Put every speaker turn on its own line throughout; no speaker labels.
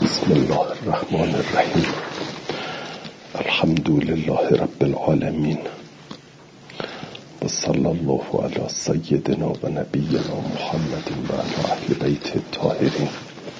بسم الله الرحمن الرحیم. الحمد لله رب العالمین و صلی الله علی سیدنا و نبینا محمد و علی اهل بیت الطاهرین.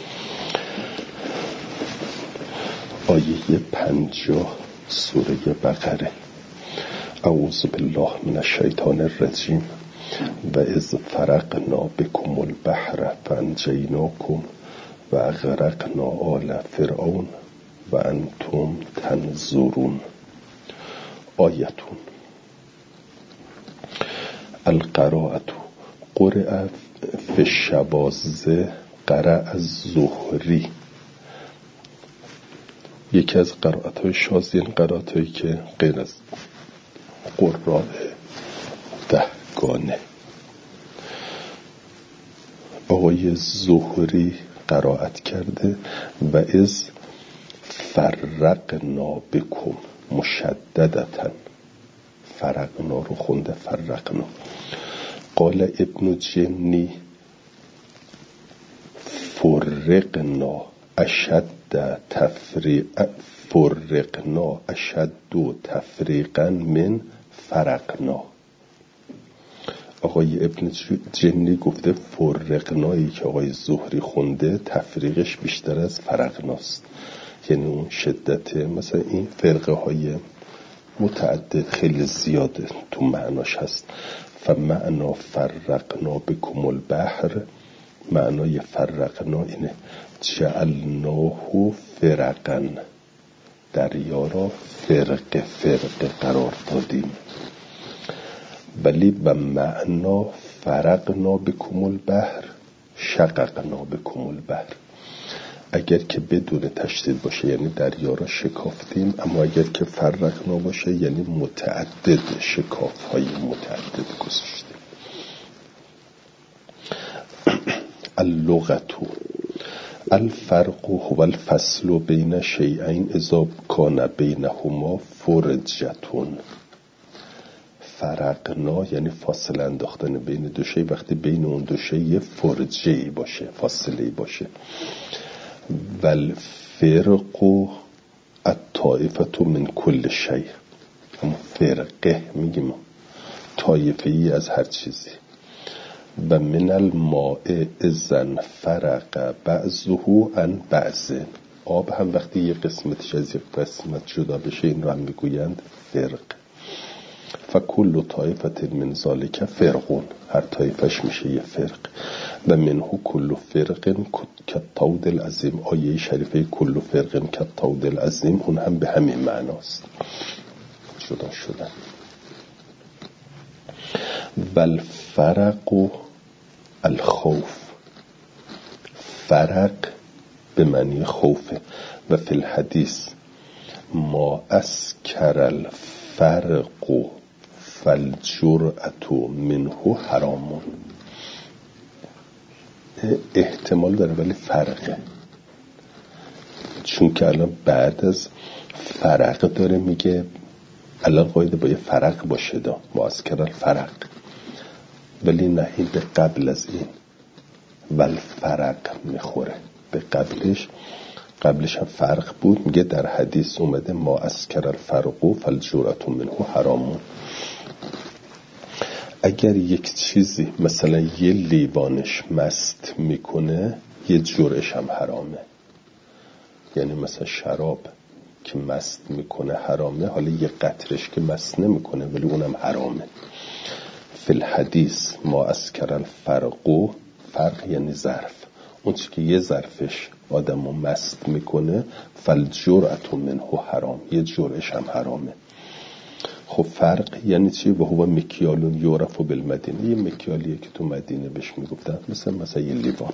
آیه 50 سوره بقره. اعوذ بالله من الشیطان الرجیم. و اذ فرقنا بكم البحر فانجیناکم و اغرقنا آل فرعون و انتم تنظرون. آیتون. القراءة قرأ فی الشواذ قرأ الزهری. یکی از قرائت‌های شاذ، این قرائت‌هایی که غیر از قراء دهگانه. آقای زهری قرائت کرده و از فرقنا بکم مشددتن، فرقنا رو خونده فرقنا. قال ابن جنی فرقنا اشد تفریقا من فرقنا. آقای ابن جنی گفته فرقنایی که آقای زهری خونده تفریقش بیشتر از فرقناست، یعنی اون شدت. مثلا این فرقه های متعدد خیلی زیاده تو معناش هست. فمعنا فرقنا بکم البحر، معنای فرقنا اینه جعلناه فرقا، دریا را فرقه فرقه قرار دادیم. ولی و معنا فرقنا بکم البحر شققنا بکم البحر. اگر که بدون تشدید باشه یعنی دریا را شکافتیم، اما اگر که فرقنا باشه یعنی متعدد، شکاف های متعدد گذاشتیم. اللغة الفرق هو الفصل بین شیئین اذا کان بینهما فرجتون. فرقنا یعنی فاصله انداختن بین دو شی، وقتی بین اون دو شی یه فرجه‌ای باشه، فاصله‌ای باشه. والفرق الطائفة من كل شيء. اما فرقه میگیم طایفه‌ای از هر چیزی. و من الماء اذن فرق بعضه عن بعض. آب هم وقتی یه قسمتش از یک قسمت جدا بشه این رو هم میگویند فرق. فکل طایفة من ذالک فرقون، هر طایفش میشه یه فرق. و منه کل فرق کالطود العظیم. آیه شریفه کل فرق کالطود العظیم اون هم به همین معناست، جدا شدن. والفرق الخوف، فرق به معنی خوفه. و فی الحدیث ما اسکر الفرق فالجرأة منه حرامون. احتمال داره ولی فرقه، چون که الان بعد از فرق داره میگه الان قاعده با یه فرق باشه دا معسکر الفرق، ولی نه این به قبل از این والفرق میخوره. به قبلش هم فرق بود، میگه در حدیث اومده ما اسکر الفرق فالجرأة منه حرامون. اگر یک چیزی مثلا یه لیوانش مست میکنه یه جرعش هم حرامه. یعنی مثلا شراب که مست میکنه حرامه، حالا یه قطرش که مست نمیکنه ولی اونم حرامه. فی الحدیث ما اسکر الفرق، فرق یعنی ظرف، اون چی که یه ظرفش آدمو مست میکنه فالجرأة منه حرام، یه جرعش هم حرامه. خب فرق یعنی چی؟ و هو مکیالون یعرف بالمدینه، یه مکیالیه که تو مدینه بهش میگفتن مثلا یه لیوان.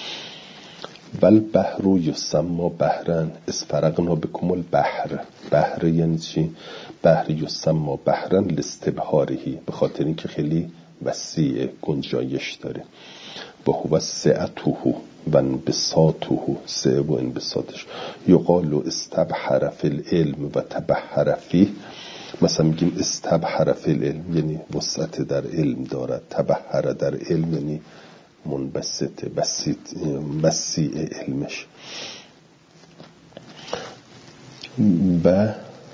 والبحر یسمى بحرا اذ فرقنا بكم البحر. بحر یعنی چی؟ بحر یسمى بحرا لاستبحاره، به خاطر اینکه خیلی وسیع، گنجایش داره. و هو سعته و انبساطه، سعه و انبساطش. یقال استبحر فی العلم و تبحر فیه. مثلا میگیم استبحر فی العلم یعنی وسعت در علم دارد، تبحر در علم یعنی منبسط، وسیع علمش. و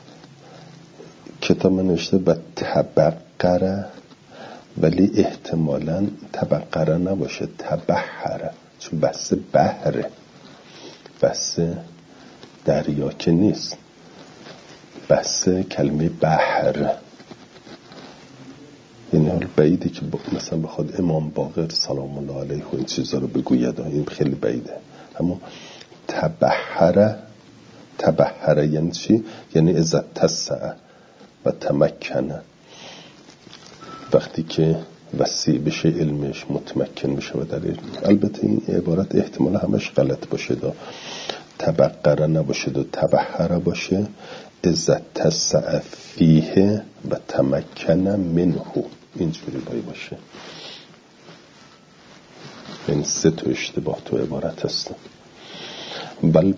کتاب من نوشته و تبقره، ولی احتمالاً تبقره نباشه، تبحره، چون بحث بحره، بحث دریا که نیست، بحث کلمه بحر. یعنی حال بعیده که مثلا بخواد امام باقر سلام الله علیه و این چیزا رو بگوید، این خیلی بعیده. اما تبحره یعنی چی؟ یعنی اذا تسع و تمکنه، وقتی که وسیع بشه علمش، متمکن بشه و در علم. البته این عبارت احتمال همش غلط باشه، تبقره نباشه، تبحره باشه، اذا تسع فیه و تمکن منه، اینجوری باشه. این 3 تا اشتباه تو عبارت هست. بل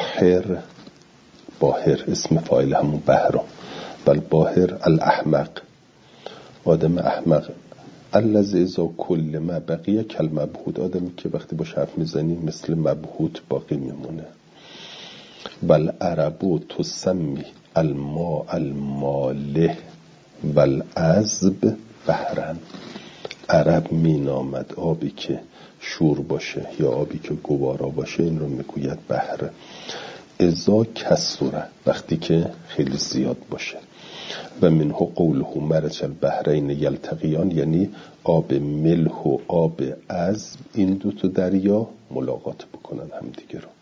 باهر اسم فاعل همون بحر، بل باهر الاحمق، آدم احمق، الذی اذا کل ما بقیه کالمبهوت، آدمی که وقتی باش حرف میزنی مثل مبهوت باقی میمونه. بل عربو تسمی الماء المالح والعذب بحرن، عرب مینامد آبی که شور باشه یا آبی که گوارا باشه این رو میگوید بحر. اذا کسره، وقتی که خیلی زیاد باشه. و منه قوله مرج البحرین یلتقیان، یعنی آب ملح و آب عذب این 2 تا دریا ملاقات بکنن همدیگه رو.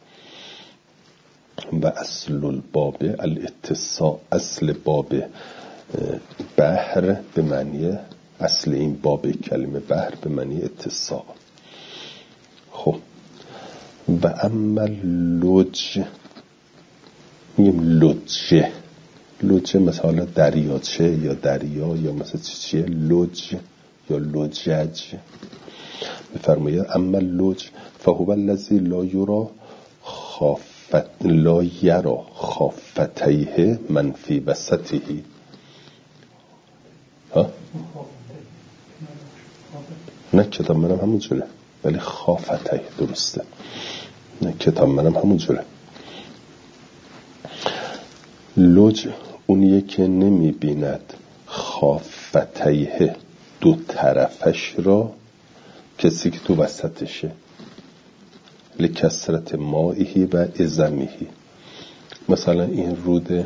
و اصل الباب الاتساع، اصل باب بحر به معنی، اصل این باب کلمه بحر به معنی اتساع. خب و اما لج، میگیم لجه مثلا دریاچه یا دریا یا مثلا چیه، لج یا لجج. بفرمایید اما لج فهو الذی لا یرا خافتیه من فی وسطه. نه کتاب منم همون جوره، ولی خافتیه درسته. نه کتاب منم همون جوره. لج اونیه که نمی بیند خافتیه 2 طرفش را، کسی که تو وسطشه، لکثرت مائهی و ازمیهی. مثلا این رود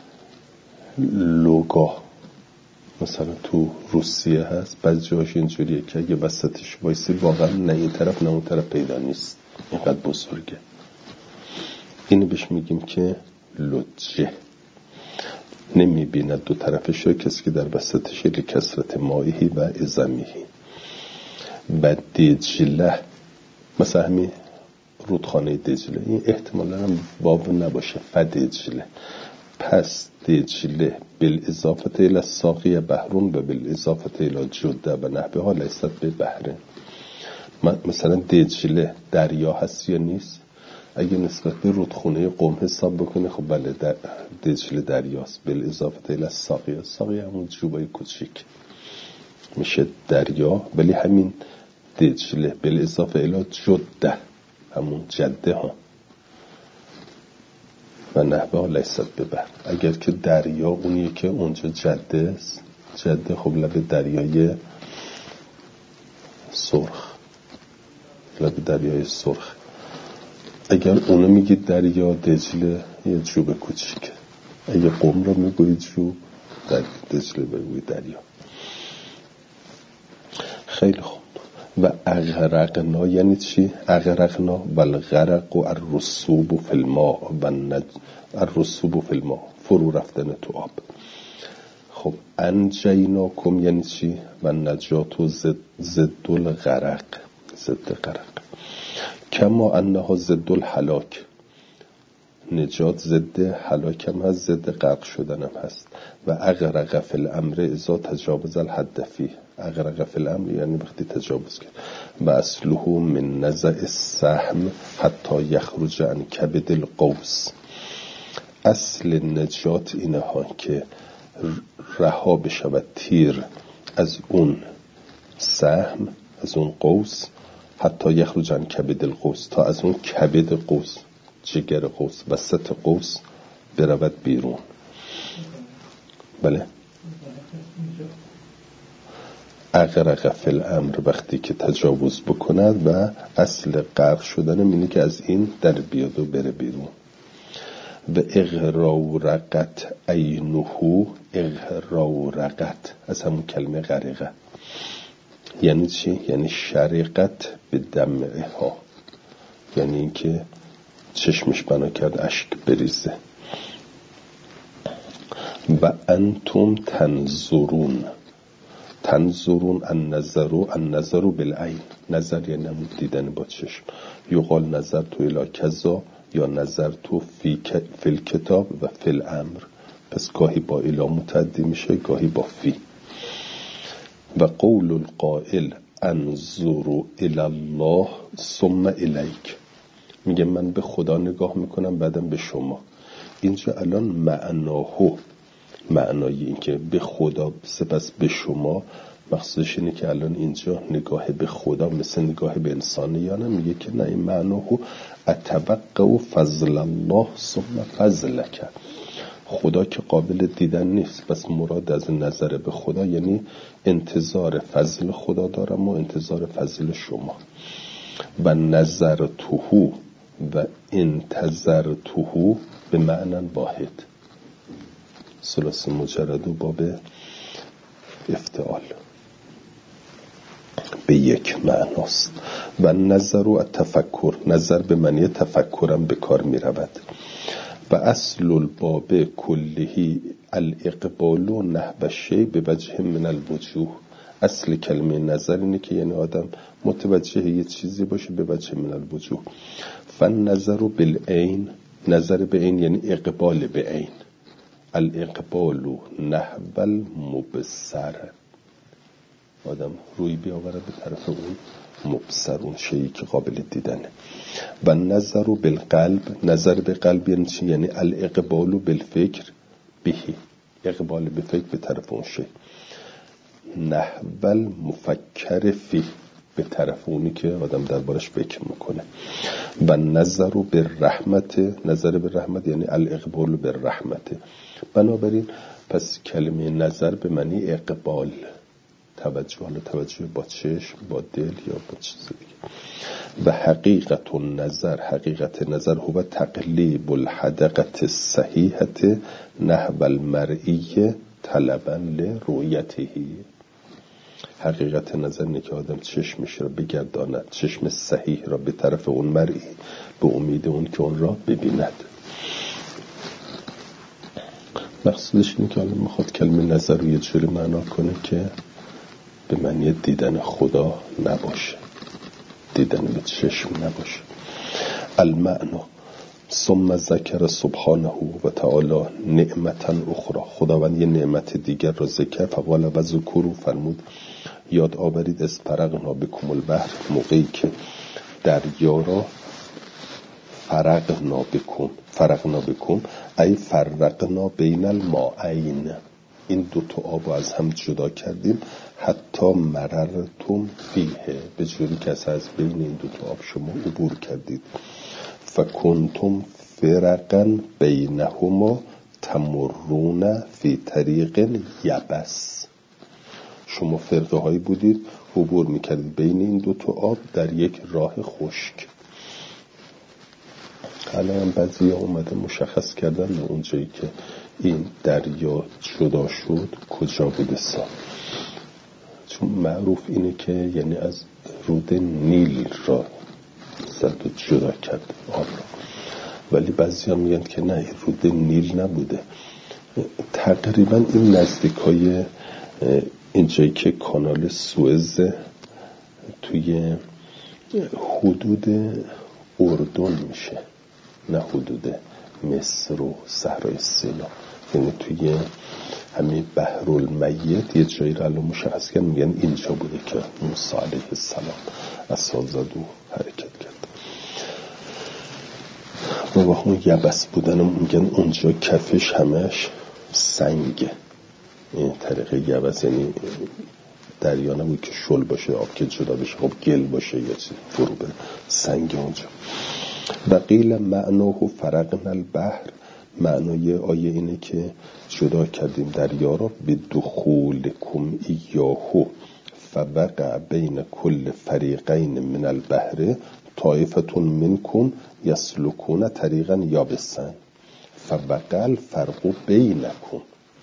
لوگا مثلا تو روسیه هست، بعضی جاش اینجوریه که اگه وسطش وایسی واقعا نه این طرف نه اون طرف پیدا نیست، اینقدر بزرگه. اینو بهش میگیم که لجه، نمیبیند 2 طرفش را، کسی که در وسطش، لکثرت مائهی و ازمیهی. و دجله، مثلا همین رودخانه دجله، این احتمالا هم واو نباشه، فدجله. پس دجله بالاضافه الی الساقی بحرون و بالاضافه الی جده و نحوها لیست به بحرین. مثلا دجله دریا هست یا نیست؟ اگه نسبت به رودخانه قم حساب بکنه خب بله دجله دریاست. بالاضافه الی الساقی، ساقی همون جوبای کوچیک میشه دریا، ولی همین دجله بالاضافه الی جده همون جده ها و نحوه لیست به بحر. اگر که دریا اونیه که اونجا جده است، جده خب لب دریای سرخ، لب دریای سرخ. اگر اونو میگید دریا، دجله یه جوب کوچیک. اگر قم رو میگوید جوب، دجله بگوید دریا. خیلی خوب. و اغرقنا یعنی چی؟ اغرقنا و الغرق و الرسوب فی الماء و الرسوب فی الماء، فرو رفتن تو آب. خب انجیناکم یعنی چی؟ و نجات و ضد الغرق، ضد غرق. کما انها ضد الهلاک، نجات ضد هلاک هم هست، ضد غرق شدن هم هست. و اغرق فی الامر اذا تجاوز الحد فیه، اغرق فی الامر یعنی وقتی تجاوز کرد. و اصله من نزع السهم حتی یخرج عن کبد القوس، اصل نجات اینه ها که رها بشود تیر از اون سهم، از اون قوس، حتی یخرج عن کبد القوس، تا از اون کبد قوس، جگر قوس، وسط قوس برود بیرون. بله، اغرق فی الامر وقتی که تجاوز بکند و اصل غرق شدن اینه که از این در بیاد و بره بیرون. و اغرورقت عینه، اغرورقت از همون کلمه غرقه. یعنی چی؟ یعنی شرقت به دمعها، یعنی اینکه چشمش بنا کرد اشک بریزه. و انتم تنظرون، تنظرون النظر بالعین، نظر یعنی دیدن با چشم. یقال نظر تو الی کذا یا نظر تو فی الکتاب و فی الامر. پس گاهی با الی متعدی میشه، گاهی با فی. و قول القائل انظر الی الله ثم الیک، میگه من به خدا نگاه میکنم بعدم به شما. اینجا الان معنای این که به خدا سپس به شما، مقصودش اینه که الان اینجا نگاه به خدا مثل نگاه به انسانه یا نه؟ میگه که نه، این معناه اتوقع فضل الله ثم فضلک. خدا که قابل دیدن نیست، پس مراد از نظر به خدا یعنی انتظار فضل خدا دارم و انتظار فضل شما. و نظر توهو و انتظر توهو به معنی واحد، ثلاثی مجرد و باب افتعال به یک معناست. و نظر و تفکر، نظر به معنی تفکرم به کار می رود. و اصل الباب کلهی الاقبال و نحو شیء به وجه من الوجوه. اصل کلمه نظر اینه که یعنی آدم متوجه یه چیزی باشه به وجه من الوجوه. فالنظر بالعین، نظر به عین یعنی اقبال به عین. الاقبال نحو المبصر، آدم روی بیاورد به طرف اون مبصر، اون شیئی که قابل دیدنه. و نظر بالقلب، نظر به قلب یعنی چی؟ یعنی الاقبال بالفکر بهی، اقبال به فکر به طرف اون شی. نحو المفکر فی، به طرف اونی که آدم دربارش فکر میکنه. و نظر به رحمت، نظر به رحمت یعنی الاقبال به رحمت. بنابراین پس کلمه نظر به معنی اقبال، توجه، حالا توجه با چشم، با دل یا با چیز دیگه. و حقیقت النظر، حقیقت نظر هو تقلیب الحدقت الصحیحة نحو المرئی طلبا لرؤیته. حقیقت نظر اینه که آدم چشمش را بگرداند، چشم صحیح را به طرف اون مرئی، به امید اون که اون را ببیند. مقصودش اینه که الان میخواد کلمه نظر رو یه جوری معنا کنه که به معنی دیدن خدا نباشه، دیدن به چشم نباشه. المعنی ثم ذکر سبحانه و تعالی نعمتا اخرى، خداوند یه نعمت دیگر را ذکر. فقال و ذکروا، فرمود یاد آورید از فرقنا بکم البحر، موقعی که دریا را فرقنا بکم ای فرقنا بین الماءین، این دو تا آب از هم جدا کردیم. حتی مررتم فیه، به جوری که از بین این دو تا آب شما عبور کردید. فکنتم فرقا بینهما تمرون فی طریق یبس، شما فرقه هایی بودید عبور میکردید بین این دو تا آب در یک راه خشک. الان بعضی ها اومده مشخص کردن اونجایی که این دریا جدا شد کجا بوده سا، چون معروف اینه که یعنی از رود نیل را زد و جدا کرد آب را، ولی بعضی ها میگن که نه، این رود نیل نبوده. تقریبا این نزدیک های اینجایی که کانال سوئز توی حدود اردن میشه، نه حدود مصر و صحرای سینا، یعنی توی همین بحرالمیت یه جایی را الان مشخص کردن، میگن اینجا بوده که موسی علیه السلام عصا زد و حرکت کرد. و با اون یبس بودن میگن اونجا کفش همش سنگه، این طریق یبس یعنی دریا نبود که شل باشه آب که جدا بشه، خب گل باشه یا چیز فرو بره، سنگ اونجا. و قیل معناه فرقنا البحر، معنای آیه اینه که جدا کردیم دریا را به دخولکم ایاهو فوقع بین کل فریقین من البحر طائفة منکم یسلکون طریقا یابسا فوقع الفرق بینکم.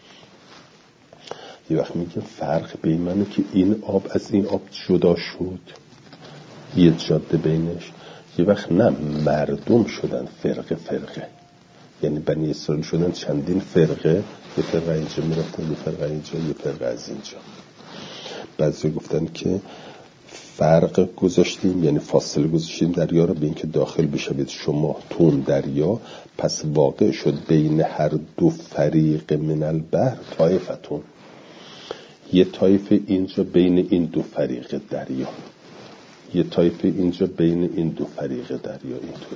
یه وقت میگه فرق بین منو که این آب از این آب جدا شد، یه جاده بینش. یه وقت نه، مردم شدن فرقه، یعنی بنی اسرائیل شدن چندین فرقه، یه فرقه اینجا میرفتن، یه فرقه اینجا، یه فرقه از اینجا. بعضی گفتن که فرق گذاشتیم، یعنی فاصله گذاشتیم دریا رو به این که داخل بشوید شما تو اون دریا، پس واقع شد بین هر دو فریق من البحر طائفتون، یه طایفه اینجا بین این دو فریق دریا، یه طایفه اینجا بین این دو فریق دریا. اینطوری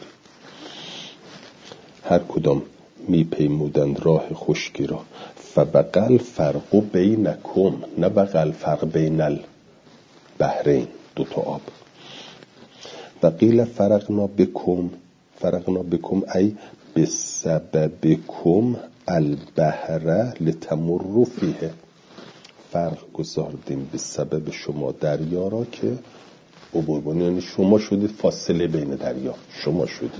هر کدام میپیمودند راه خشکی را. فبقل فرق بینکم، نه بقل فرق بین البحرین، دو تا آب. و قیل فرقنا بکم ای بسببکم البحر لتمروا فیه، فرق گذاردیم به سبب شما دریا را که عبور کنید، یعنی شما شدید فاصله بین دریا، شما شدید.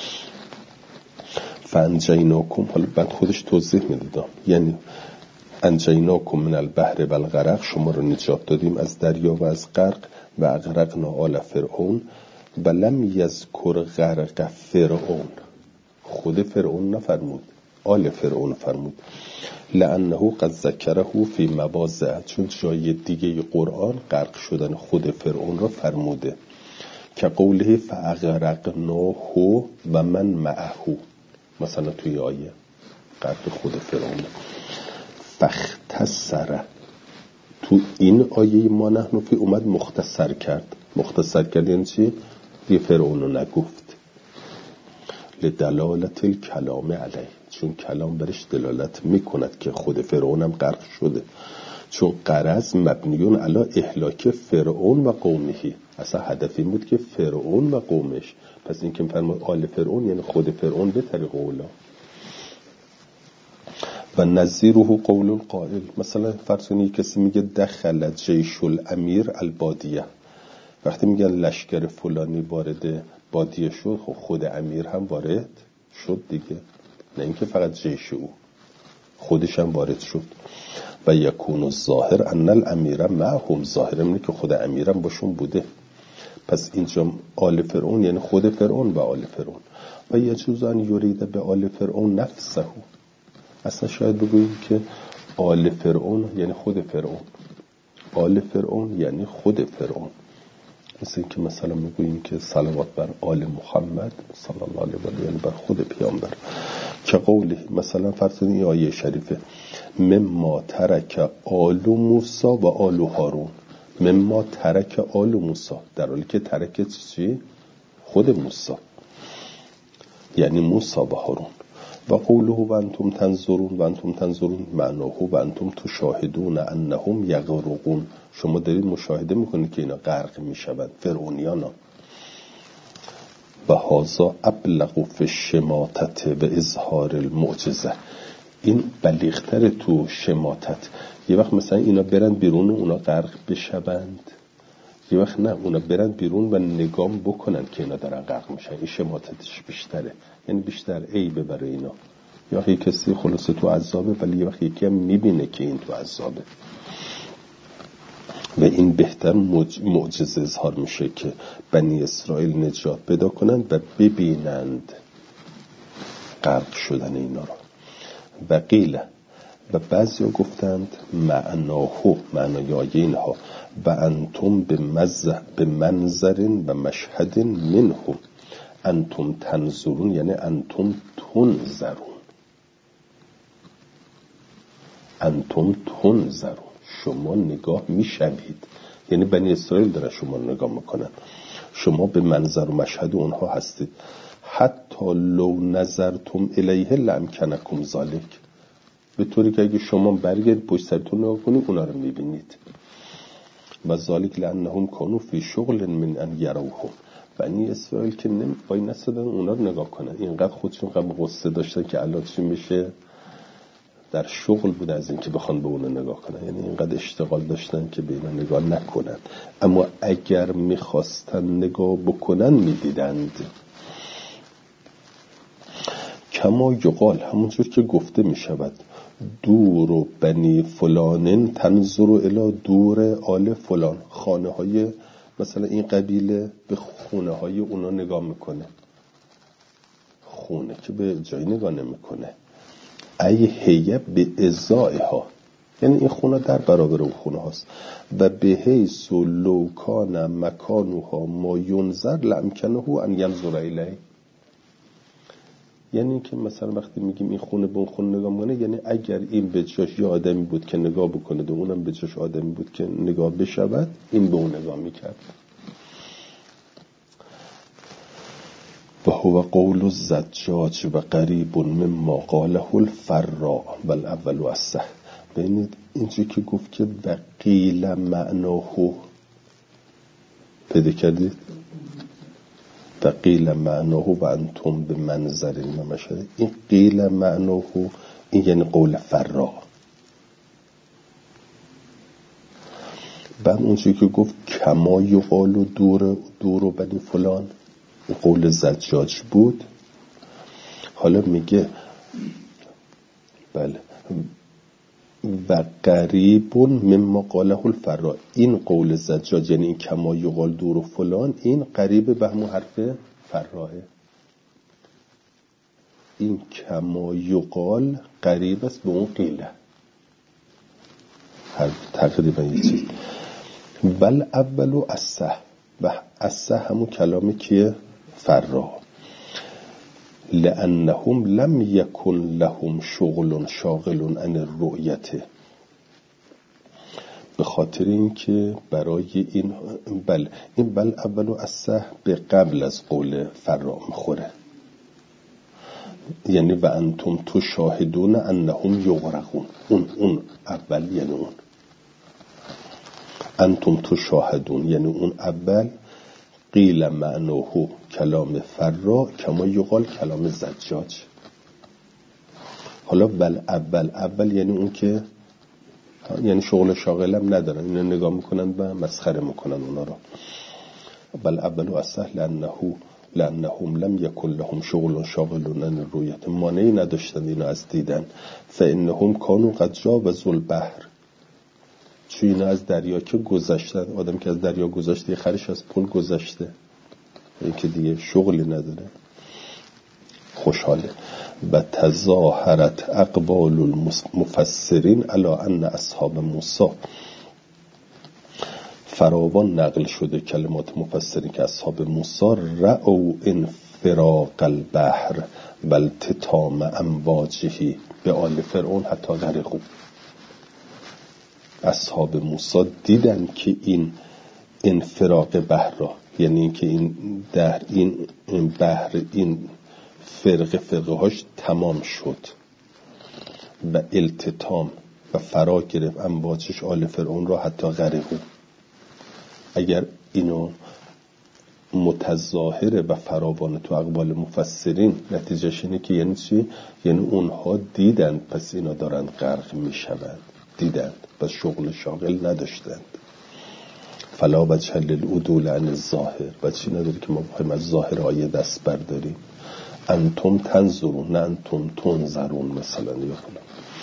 فانجیناکم، حالا بعد خودش توضیح میدادم، یعنی انجیناکم من البحر و الغرق، شما رو نجات دادیم از دریا و از غرق. و اغرقنا آل فرعون و لم یذکر غرق فرعون، خود فرعون نفرمود، آل فرعون فرمود. لانه قد ذکره فی مواضع، چون جای دیگه قرآن غرق شدن خود فرعون را فرموده، که قوله فاغرقناه و من معه، مثلا توی آیه غرق خود فرعون. فاختصر، تو این آیه ما نحن فی اومد مختصر کرد یعنی چی؟ یه فرعون رو نگفت. لدلالت الکلام علیه، چون کلام برش دلالت میکند که خود فرعون هم غرق شده، چون غرض مبنیون علی اهلاک فرعون و قومه، اصلا هدف این بود که فرعون و قومش. پس این که میفرماد آل فرعون یعنی خود فرعون به طریق اولا. و نظیره قول القائل، مثلا فرض کنید کسی میگه دخل جیش الامیر البادیه، وقتی میگن لشکر فلانی وارد بادیه شد، خب خود امیر هم وارد شد دیگه، نه اینکه فقط جیش او، خودش هم وارد شد. و یکون الظاهر ان الامیر معهم، ظاهر اینه که خود امیرم باشون بوده. پس اینجا آل فرعون یعنی خود فرعون و آل فرعون. و یجوز ان یرید به آل فرعون نفسه، اصلا شاید بگوییم که آل فرعون یعنی خود فرعون، آل فرعون یعنی خود فرعون. مثل این که مثلا میگوییم که صلوات بر آل محمد صلی الله علیه و آله، یعنی بر خود پیامبر. که قوله، مثلا فرض کنید این آیه شریفه مما ترک آل موسی و آل هارون، مما ترک آل موسی، در حالی که ترک چی؟ خود موسی، یعنی موسی و هارون. و قوله و انتم تنظرون معناه و انتم تشاهدون انهم یغرقون، شما دارید مشاهده میکنید که اینا غرق میشوند، فرعونیانا. و هذا ابلغ فی الشماتت و اظهار المعجزه، این بلیغتر تو شماتت. یه وقت مثلا اینا برن بیرون و اونا غرق بشوند، یه وقت نه، اونا برن بیرون و نگاه بکنن که اینا دارن غرق میشن، این شماتتش بیشتره، یعنی بیشتر عیبه برای اینا. یا وقت کسی خلاصه تو عذابه، ولی یه وقت یکی هم میبینه که این تو عذابه، و این بهتر معجزه اظهار میشه که بنی اسرائیل نجات پیدا کنند و ببینند غرق شدن اینا را. و قیل، و بعضی ها گفتند معنای آیه اینها و انتم به منظر و مشهد منهم، انتم تنظرون یعنی انتم تنظرون، شما نگاه میشوید، یعنی بنی اسرائیل دارن شما نگاه میکنن، شما به منظر و مشهد اونها هستید. حتی لو نظرتم الیه لامکنکم ذالک، به طوری که اگه شما برگردید پشت سرتون نگاه کنید اونا رو میبینید. و ذالک لانهم کانوا فی شغل من ان یروهم، بنی اسرائیل که وای نستادن اونا رو نگاه کنن، اینقدر خودشون غصه داشتن که الان چی میشه، در شغل بود از این که بخوان به اونا نگاه کنن، یعنی اینقدر اشتغال داشتن که به اینا نگاه نکنن. اما اگر میخواستن نگاه بکنن میدیدند. کما یقال، همونجور که گفته میشود، دور و بنی فلانن تنظر الی دور آل فلان، خانه های مثلا این قبیله به خونه های اونا نگاه میکنه، خونه که به جایی نگاه نمیکنه. ای هیه به ازائها، یعنی این خونه در برابر اون خونه هاست. و به حیث لو کان مکانها ما ینظر لامکنه ان ینظر الیه، یعنی که مثلا وقتی میگیم این خونه به اون خونه نگاه میکنه، یعنی اگر این به جاش یه آدمی بود که نگاه بکنه و اونم به جاش آدمی بود که نگاه بشود، این به اون نگاه میکرد. و هو قول الزجاج و قریب مما قاله الفراء و الاول اصح. ببینید اینجا که گفت که وقیل معناه، پیدا کردید؟ وقیل معناه و انتم به منظر نمشده، این قیل معناه این یعنی قول فراء. بعد اونجا که گفت کما یقال و دور و بنی فلان، قول زجاج بود. حالا میگه بله و قریب مما قاله الفراء، این قول زجاج یعنی این کما یقال دور و فلان، این قریب به همون حرف فراه. این کما یقال قریب است به اون قیله، هر تقریبا یه چیز. ول اولو اصح، و اصح همون کلامی که فرا، لانهم لم یکن لهم شغل شاغل عن الرؤیت، به خاطر اینکه برای این این بل اولو اصح به قبل از قول فرا میخوره، یعنی و انتم تشاهدون انهم یغرقون، اون اول یعنی اون انتم تشاهدون یعنی اون اول. قیل معناه کلام فرا کما یقال کلام زجاج. حالا بل اول یعنی اون که یعنی شغل شاغل هم ندارن، اینا نگاه میکنن و مسخره میکنن اونا رو. بل اول و اصح لانهم لم یکن لهم شغل شاغل عن الرؤیت، مانعی نداشتن اینا از دیدن. فانهم کانوا قد جاوزوا البحر، چون اینا از دریا که گذشتن، آدم که از دریا گذشته یه خرش از پل گذشته، این که دیگه شغلی نداره، خوشحاله. و تظاهرت اقوال المفسرین علی ان اصحاب موسی، فراوان نقل شده کلمات مفسرین که اصحاب موسی رأوا انفراق البحر و التتام امواجه به آل فرعون حتی غرقوا. اصحاب موسی دیدن که این انفراق بحر را، یعنی اینکه این بحر این فرقه هاش تمام شد و التتام و فرا گرفت امواجش آل فرعون را حتی غرقوا. اگر اینو متظاهره و فراوانه تو اقوال مفسرین، نتیجهش اینه که یعنی چی؟ یعنی اونها دیدند پس اینا دارند غرق میشوند، دیدند پس شغل شاغل نداشتند. فلا وجه للعدول عن الظاهر، و چی نداره که ما بخوایم از ظاهر آیه دست برداریم. انتم تنظرون نه انتم تنظرون مثلا یا فلان.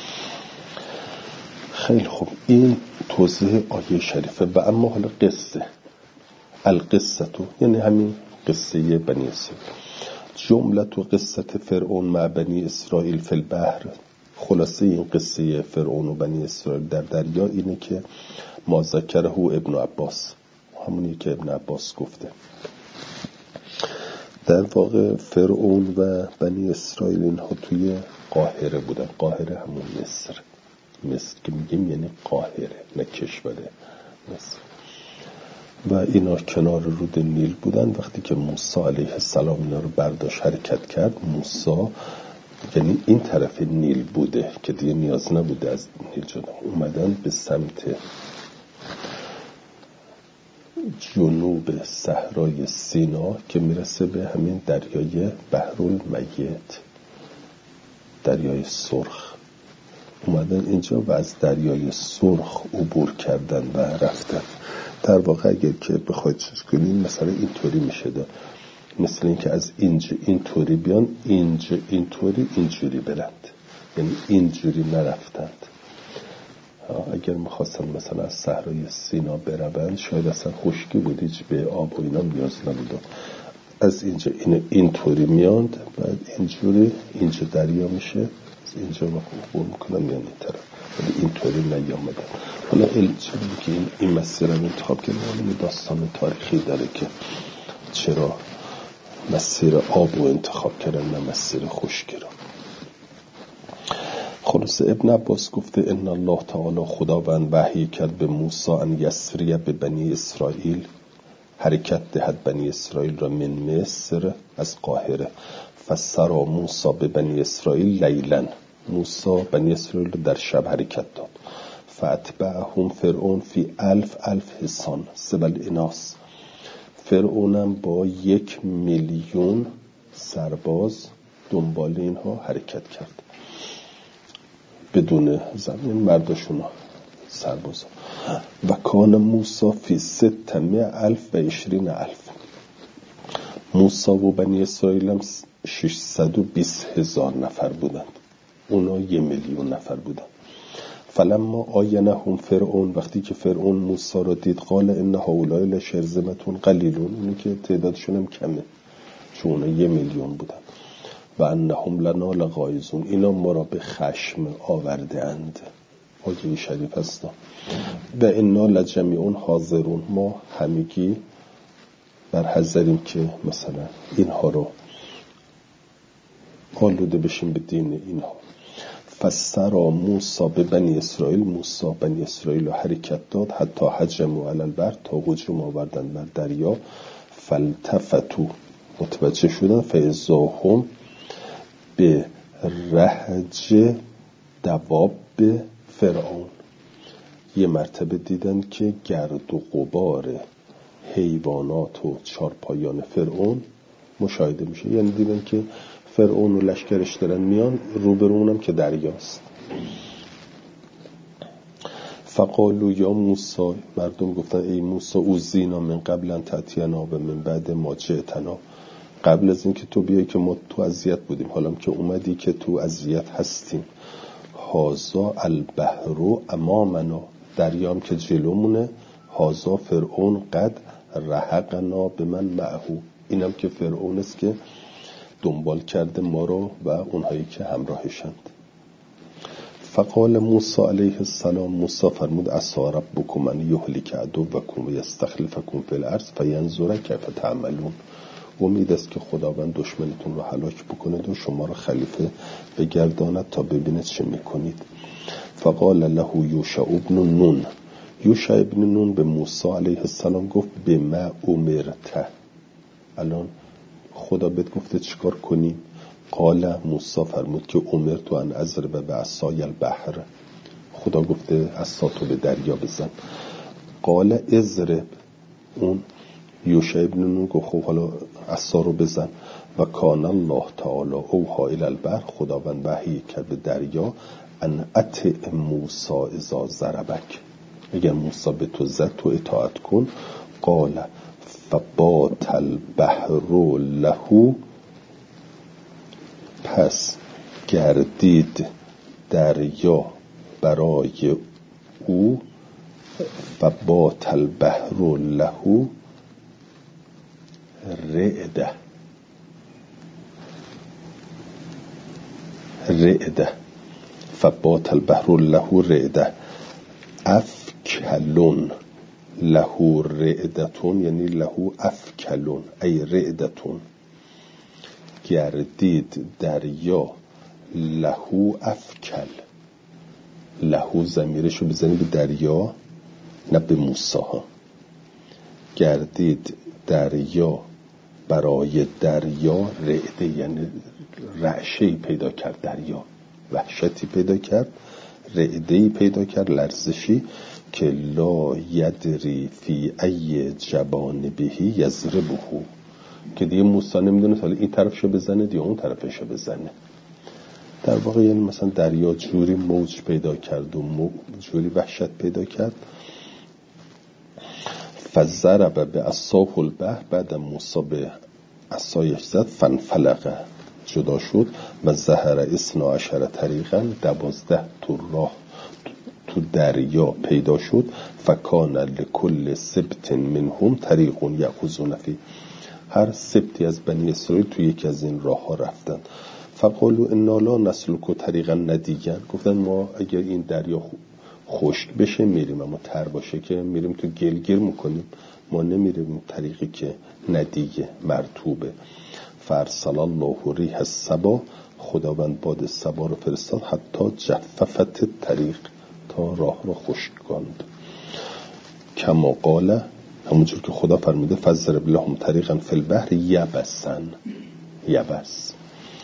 خیلی خوب، این توضیح آیه شریفه. و اما حالا قصه، القصه تو یعنی همین قصه بنی اسرائیل. جمله تو قصه فرعون مع بنی اسرائیل فی البحر، خلاصه این قصه فرعون و بنی اسرائیل در دریا اینه که ما ذکره ابن عباس، همونی که ابن عباس گفته. در واقع فرعون و بنی اسرائیل اینها توی قاهره بودن. قاهره همون مصر که میگیم یعنی قاهره، نه کشور مصر. و اینا کنار رود نیل بودن. وقتی که موسی علیه السلام اینا رو برداشت حرکت کرد، موسی یعنی این طرف نیل بوده که دیگه نیاز نبوده، از نیل جدا اومدن به سمت جنوب صحرای سینا که میرسه به همین دریای بحرالمیت، دریای سرخ. اومدن اینجا و از دریای سرخ عبور کردن و رفتن. در واقع اگر که بخواید چیز کنین مثلا اینطوری میشه ده. مثل این که از اینجا اینطوری بیان، اینجا اینطوری اینجوری برند، یعنی اینجوری نرفتند. اگر میخواستن مثلا از صحرای سینا برون شاید اصلا خشکی بود، هیچ به آب و اینا نیاز نبود. از اینجا اینطوری میاند، بعد اینجوری اینجا دریا میشه، از اینجا عبور میکنن یعنی این طرف، ولی اینطوری نیامدن. حالا چون که این مسیر رو انتخاب کردن، این داستان تاریخی داره که چرا مسیر آب رو انتخاب کردن نه مسیر خشکی رو. خلاص ابن عباس گفته ان الله تعالی خداوند وحی کرد به موسی ان یسری به بنی اسرائیل، حرکت دهد بنی اسرائیل را من مصر از قاهره. فسرا موسی به بنی اسرائیل لیلا، موسی بنی اسرائیل را در شب حرکت داد. فاتبعهم فرعون فی الف حصان سبل اناس، فرعونم با 1,000,000 سرباز دنبال اینها حرکت کرد، بدون زمین مردشون سرباز. و کان موسی فی 620,000، موسی و بنی اسرائیل هم 620,000 نفر بودند، اونا 1,000,000 نفر بودند. فلما آینهم فرعون، وقتی که فرعون موسی را دید، قال ان هؤلاء لشرذمة قلیلون، اینه که تعدادشون هم کمه چون اونا 1,000,000 بودن. و انهم لنا لغایظون، اینا ما را به خشم آورده اند. آیه شریف هست. و انا لجمیع حاضرون، ما همگی بر حذریم که مثلا اینها رو آلوده بشیم به دین اینها. فسرا موسی به بنی اسرائیل، موسی بنی اسرائیل رو حرکت داد حتی هجموا علی البر، تا هجوم آوردن بر دریا. فالتفتوا، متوجه شدن، فاذا هم به رهج دواب فرعون، یه مرتبه دیدن که گرد و غبار حیوانات و چارپایان فرعون مشاهده میشه، یعنی دیدن که فرعون و لشکرش دارن میان، روبرونم که دریاست. فقالوا یا موسی، مردم گفتن ای موسی اوذینا من قبل ان تأتینا و من بعد ما جئتنا، قبل از این که تو بیای که ما تو اذیت بودیم، حالا که اومدی که تو اذیت هستیم. هازا البحر امامنا، دریام که جلومونه. هازا فرعون قد رهقنا به من معهو، اینم که فرعون است که دنبال کرده ما رو و اونهایی که همراهشند. فقال موسی علیه السلام، موسی فرمود عسى ربکم ان یهلک عدوکم و یستخلفکم فی الارض فینظر کیف تعملون، امید است که خداوند دشمنتون رو هلاک بکنه و شما رو خلیفه بگرداند تا ببینید چه میکنید. فقال له یوشع ابن نون، یوشع ابن نون به موسی علیه السلام گفت به ما امرته، الان خدا بهت گفته چیکار کنیم؟ قال، موسی فرمود که امرت ان اضرب بعصای البحر، خدا گفته عصاتو به دریا بزن. قال اضرب، اون یوشع ابن نون گفت خب حالا عصا رو بزن. و کان الله تعالی اوحی الی البحر، خداوند وحی کرد به دریا ان اطع موسی اذا ضربک، اگر موسی به تو زد تو اطاعت کن. قال فبات البحر له، پس گردید دریا برای او. فبات البحر له رعده، فبات البحر له رعده افکلون، له رعدتون یعنی له افکلون ای رعدتون، گردید دریا له افکل، له ضمیرشو بزنی به دریا نه به موسی ها. گردید دریا برای دریا رعده، یعنی رعشه‌ای پیدا کرد، دریا وحشتی پیدا کرد. رعده‌ای پیدا کرد، لرزشی که لا یدری فی ای جبانبه یضربه، که دیگه موسی نمیدونه حالا این طرفشو بزنه یا اون طرفشو بزنه. در واقع یعنی مثلا دریا جوری موج پیدا کرد و جوری وحشت پیدا کرد. فضرب بعصاه البحر، بعد موسی به عصایش زد، فانفلق، جدا شد، و ظهر 12 طریقا، 12 تو راه تو دریا پیدا شد. فکان لکل سبت منهم طریق یأخذون فیه، هر سبتی از بنی اسرائیل توی یکی از این راه ها رفتن. فقالوا انا لا نسلک طریقا ندیگا، گفتن ما اگر این دریا خشک بشه میریم، اما تر باشه که میریم تو گلگیر میکنیم، ما نمیریم طریقی که ندیگه مرطوبه. فارسل الله ریح الصبا، خداوند باد صبا رو فرستاد، حتی جففت طریق، تا راه رو خشک کند. کما قال، همونجور که خدا فرموده، فضرب لهم طریقا فی البحر یبسا، یبس.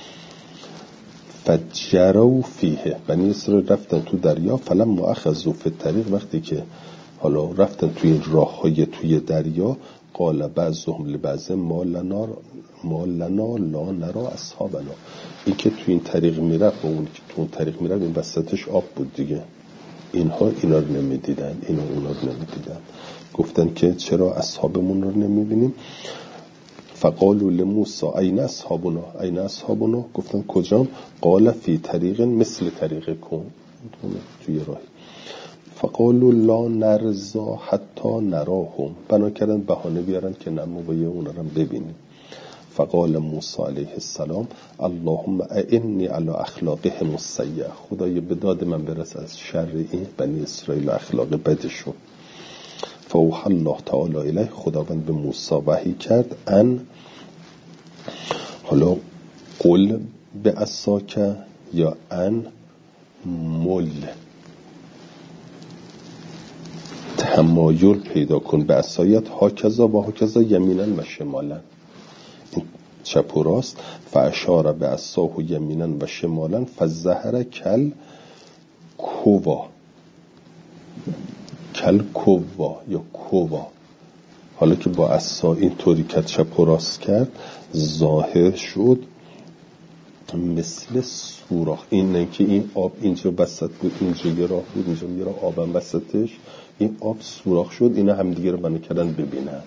فجروا فیه، بنی اسرائیل رفتن تو دریا. فلما اخذوا فی الطریق، وقتی که حالا رفتن توی این راههای توی دریا، قال بعضهم لبعض ما لنا لا نرى اصحابنا، این که توی این طریق میرفت و اون که تو اون طریق میرفت، این وسطش آب بود دیگه، اینها اینا رو نمیدیدن، اینا اونا رو نمیدیدن. گفتن که چرا اصحابمون رو نمیبینیم؟ فقالوا لموسی این اصحابنا، این اصحابنا، گفتن کجا؟ قال فی طریق مثل طریقکم، توی راه. فقالوا لا نرضا حتی نراهم، بنا کردن بهانه بیارن که نمو با اونا رو ببینیم. فقال موسی علیه السلام اللهم اعنی علی اخلاقهم السیئه، خدای به داد من برس از شر این بنی اسرائیل و اخلاق بدشون. فاوحی الله تعالی الیه، خداوند به موسی وحی کرد، ان حالا قل به عصاک یا ان مل، تمایل پیدا کن به عصایت، هاکذا و هاکذا، یمینن و شمالن، این چپ و راست. فاشار به عصاه یمینن و شمالن، فظهر کل کوا، کل کوا یا کوا، حالا که با عصا این طوری که چپ و راست کرد، ظاهر شد مثل سوراخ. این نه که این آب اینجا وسط بود، اینجا یه راه بود، اینجا یه راه آبم وسطش، این آب سوراخ شد، اینا همدیگه رو بنا کردن ببینند.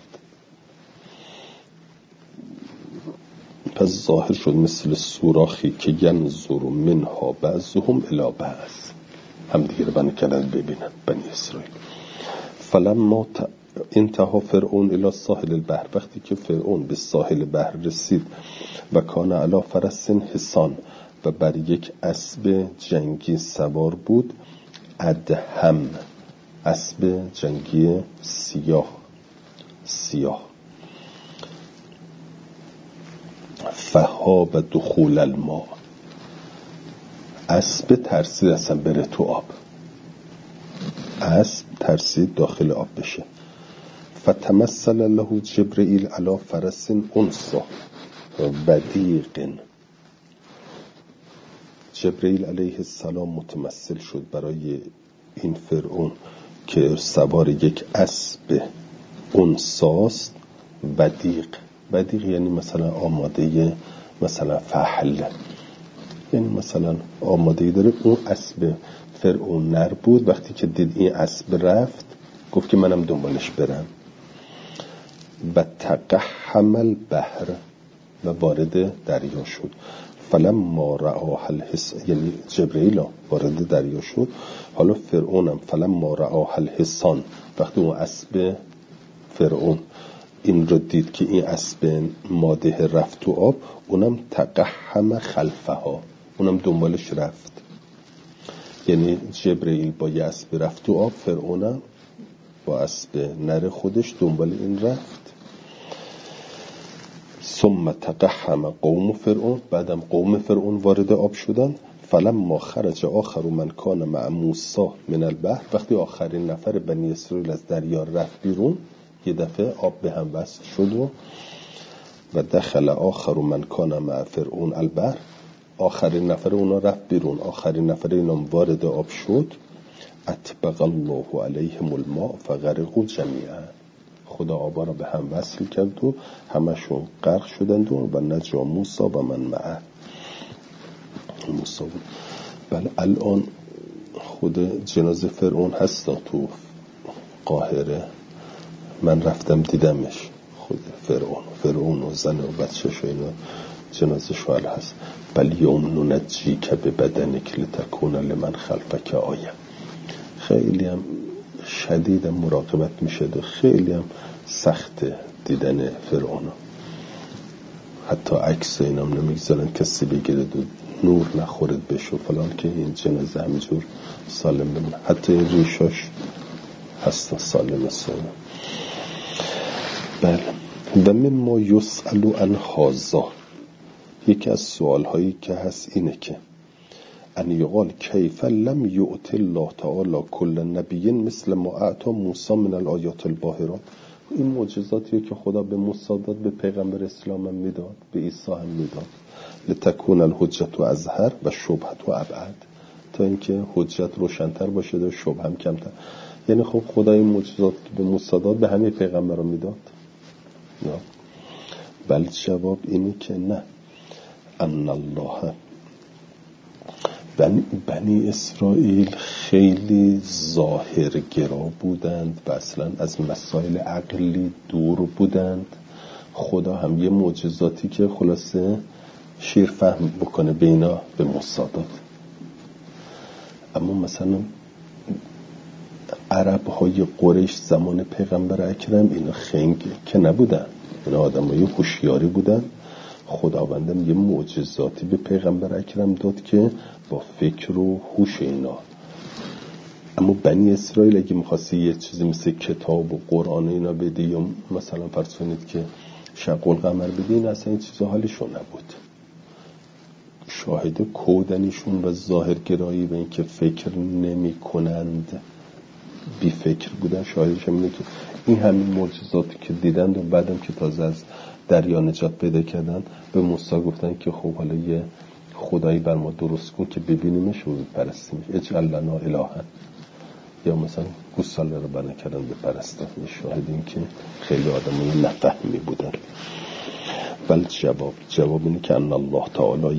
پس ظاهر شد مثل سوراخی که ینظر منها بعضهم الی بعض، همدیگه رو بنا کردن ببینند بنی اسرائیل. فلما انتها فرعون الی ساحل البحر، وقتی که فرعون به ساحل بحر رسید، و کان علی فرس حصان، و بر یک اسب جنگی سوار بود، ادهم، اسب جنگی سیاه. فهاب دخول الماء، اسب ترسید اصلا بره تو آب، اسب ترسید داخل آب بشه. فتمثل له جبرئیل علی فرس انثی بدیق، جبرئیل علیه السلام متمثل شد برای این فرعون که سوار یک اسب انثیست، بدیق یعنی مثلا آماده، مثلا فحل، یعنی مثلا آماده داره. اون اسب فرعون نر بود، وقتی که دید این اسب رفت، گفت که منم دنبالش برم. و تقحم البحر، و وارد دریا شد. فلما رآها الحصان، یعنی جبرئیل وارد دریا شد. حالا فرعونم فلما رآها الحصان، وقتی اون اسب فرعون این رو دید که این اسب ماده رفت تو آب، اونم تقحم خلفها، اونم دنبالش رفت. یعنی جبرئیل با یه اسب رفت تو آب، فرعونم با اسب نر خودش دنبال این رفت. ثم تقحم قوم فرعون، بعدم قوم فرعون وارد آب شدن. فلما خرج آخر من کان مع موسی من البحر، وقتی آخرین نفر بنی اسرائیل از دریا رفت بیرون، یه دفعه آب به هم وصل شد و دخل آخر من کان مع فرعون البحر، آخرین نفر اونا رفت بیرون، آخرین نفر اینا وارد آب شد، اطبق الله علیهم الماء فغرقوا جمیعا، خدا آبا را به هم وصل کرد و همشون غرق شدند و نجا موسی و من معه. موسی بله الان خود جنازه فرعون هست تو قاهره، من رفتم دیدمش، خود فرعون و زن و بچه‌ش و اینا جنازه شوال هست. بل یوم ننجیک به بدنک لتکون لمن خلفک آیه. خیلی هم شدید مراقبت میشه و خیلی هم سخت دیدن فرعون، حتی عکس اینام نمیگذارن کسی بگیره و نور نخورد بشه فلان که این جنازه همینجور سالم بمونه، حتی این ریشاش هست سالم سالم. بله و مما یسأل عن هذا، یکی از سوال هایی که هست اینه که ان یقال کیف لم یؤت الله تعالی کل نبی مثل ما اعطا موسی من الآیات الباهرات. این معجزاتیه که خدا به موسی داد به پیغمبر اسلام هم میداد، به عیسی هم میداد، لتکون الحجت و ازهر و شبهت و ابعد، تا اینکه حجت روشن‌تر باشه و شبه هم کمتر. یعنی خب خدا این معجزات که به موسی داد به همه پیغمبران میداد؟ نه. بل جواب اینه که نه، ان الله بنی اسرائیل خیلی ظاهرگرا بودند و اصلا از مسائل عقلی دور بودند. خدا هم یه معجزاتی که خلاصه شیر فهم بکنه به اینا به موسی داد. اما مثلا عرب های قریش زمان پیغمبر اکرم اینا خنگ که نبودن، اینا آدم های هوشیاری بودن. خداوندم یه معجزاتی به پیغمبر اکرم داد که با فکر و هوش اینا. اما بنی اسرائیل اگه میخواستی یه چیزی مثل کتاب و قرآن اینا بدی یا مثلا فرض کنید که شق القمر بدی، این اصلا این چیزا حالشون نبود. شاهد کودنیشون و ظاهرگرایی و اینکه فکر نمی کنند بی فکر بودن شاهدش اینه که این همین معجزاتی که دیدند و بعدم که تازه از دریا نجات پیدا کردن به موسی گفتن که خب حالا یه خدایی بر ما درست کن که ببینیمش و بپرستیمش، اجعل لنا الها، یا مثلا گوساله رو بنا کردن بپرستن. شاهد این که خیلی آدمای نفهمی بودن. بل جواب اینه که ان الله تعالی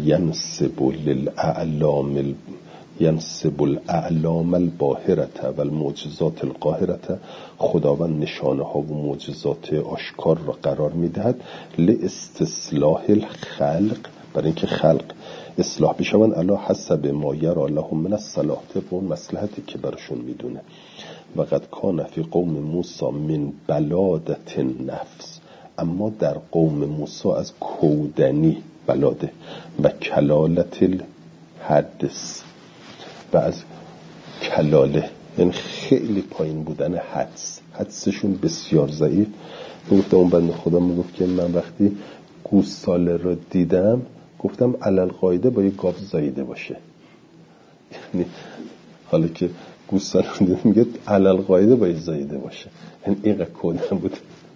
ینسب الاعلام الباهره و المعجزات القاهره، خداوند نشانه ها و معجزات آشکار را قرار میدهد لاصلاح الخلق، برای اینکه خلق اصلاح بشون، علی حسب ما یرا لهم من الصلاح، طبق اون مصلحتی که براشون میدونه. و قد کان فی قوم موسی من بلادت النفس، اما در قوم موسی از کودنی بلاده و کلالت الحدث و از کلاله، یعنی خیلی پایین بودن حدسشون بسیار ضعیف. گفتم اون بنده خدا میگفت که من وقتی گوساله رو دیدم گفتم علل قاعده با یه گاو زایده باشه، یعنی حالا که گوساله رو دیدم میگه علل قاعده با یه زایده باشه، یعنی اینقدر کودن بود.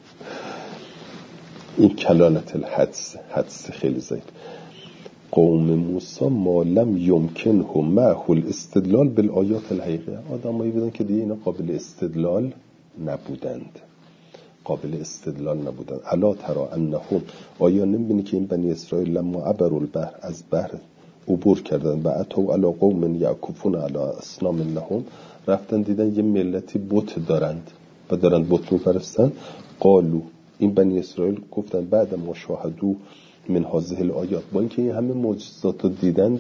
این کلالت الحدس خیلی ضعیف. قوم موسی ما لم یمکنه معه الاستدلال بالآیات الحقیقه، آدمایی بودن که دیگه اینا قابل استدلال نبودند. الا ترى انهم، آیا نمیبینی که این بنی اسرائیل لما عبروا البحر، از بحر عبور کردن، و اتوا علی قوم یعکفون علی اصنام لهم، رفتن دیدن یه ملتی بت دارند و دارند بت میپرستن. قالو، این بنی اسرائیل گفتن بعد ما شاهدو من هذه الآیات، با اینکه این همه معجزات رو دیدن،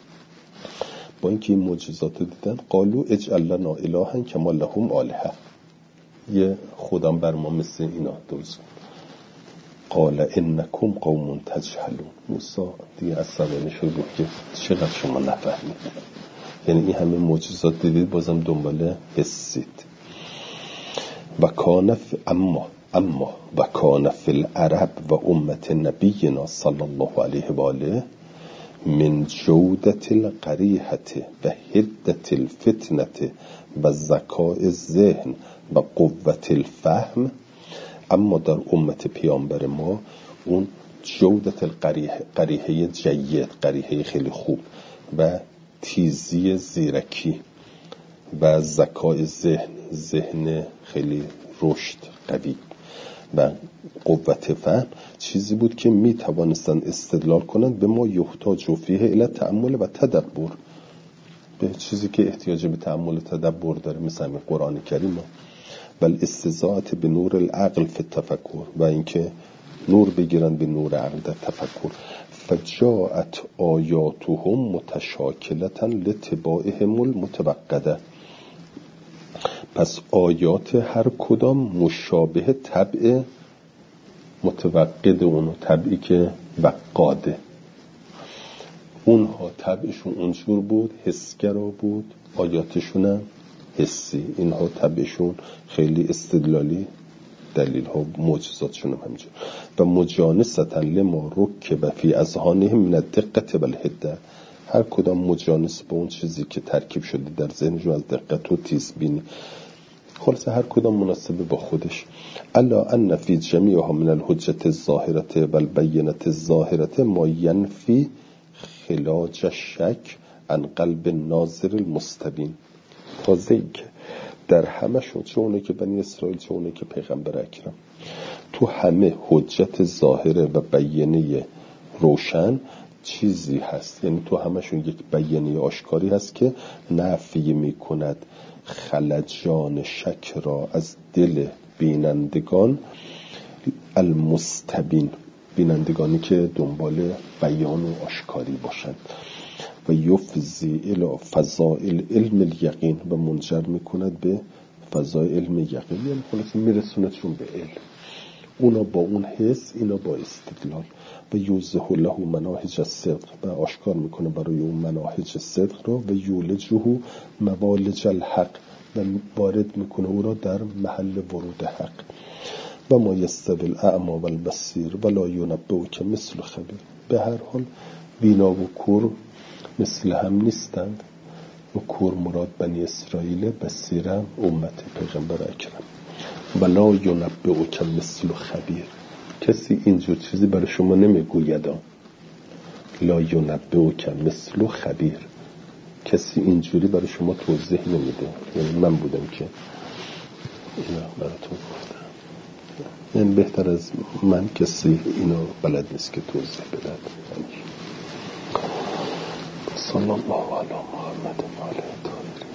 قالو اجعل لنا الها کما لهم آلهه، یه خودم بر ما مثل اینا درست کن. قال انکم قوم تجهلون، موسی دیگه عصبانی شد گفت که چقدر شما نفهمید، یعنی این همه معجزات دیدید بازم دنبال حسید. و کان اما و کان فی العرب و امت نبینا صلی الله علیه و آله من جودت القریحة و حدت الفتنة و ذکاء الذهن و قوت الفهم، اما در امت پیامبر ما اون جودت قریحه جید، قریحه خیلی خوب و تیزی زیرکی و ذکای ذهن خیلی رشد قوی و قوت فهم چیزی بود که می توانستند استدلال کنند به ما یحتاج فیه الی تأمل و تدبر، به چیزی که احتیاج به تأمل و تدبر داره، مثل قرآن کریم و الاستزاءة به نور العقل فی التفکر، و اینکه نور بگیرن به نور عقل در تفکر. فجاءت آیاتهم متشاکلة لاتباعهم المتوقده، پس آیات هر کدام مشابه طبع متوقد اونو، طبعی که وقاده، اونها طبعشون اونجور بود، حسگرا بود، آیاتشون هم حسی، اینها طبعشون خیلی استدلالی، دلیل ها معجزاتشون هم همینجور. و مجانسة لما رکب فی اذهانهم من الدقة والحده، هر کدام مجانس به اون چیزی که ترکیب شده در ذهنشون از دقت و تیزبینی، خلاصه هر کدام مناسب با خودش. الا ان فی جمیعها من الحجة الظاهرة والبینة الظاهرة ما ینفی خلاج الشک عن قلب الناظر المستبین. تازه ای که در همه شون، چه اونه که بنی اسرائیل چه اونه که پیغمبر اکرم، تو همه حجت ظاهره و بیانیه روشن چیزی هست، یعنی تو همشون یک بیانیه آشکاری هست که نفی میکند خلجان شک را از دل بینندگان المستبین، بینندگانی که دنبال بیان و آشکاری باشند، و یفضی الی فضائل علم الیقین، و منجر میکند به فضائل علم یقین، یعنی خلاص میرسونتشون به علم، اونا با اون حس، اینا با استدلال. و یوضح له مناهج الصدق، و آشکار میکنه برای اون مناهج صدق را، و یولجه موالج الحق، و وارد میکنه او را در محل ورود حق. و ما یستوی الاعمی والبصیر ولا ینبئک مثل خبیر، به هر حال بینا و کور مثل هم نیستند، و کور مراد بنی اسرائیل، بصیرم امت پیغمبر اکرم. ولا ینبئک مثل خبیر، کسی اینجور چیزی برای شما نمیگوید. لا ینبئک مثل خبیر، کسی اینجوری برای شما توضیح نمیده، یعنی من بودم که اینا براتون گفتم، یعنی بهتر از من کسی اینو بلد نیست که توضیح بده. صلی الله علی محمد و آله الطاهرین.